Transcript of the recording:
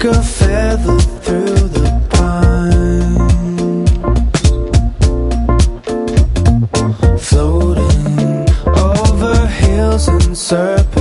like a feather through the pines, floating over hills and serpents.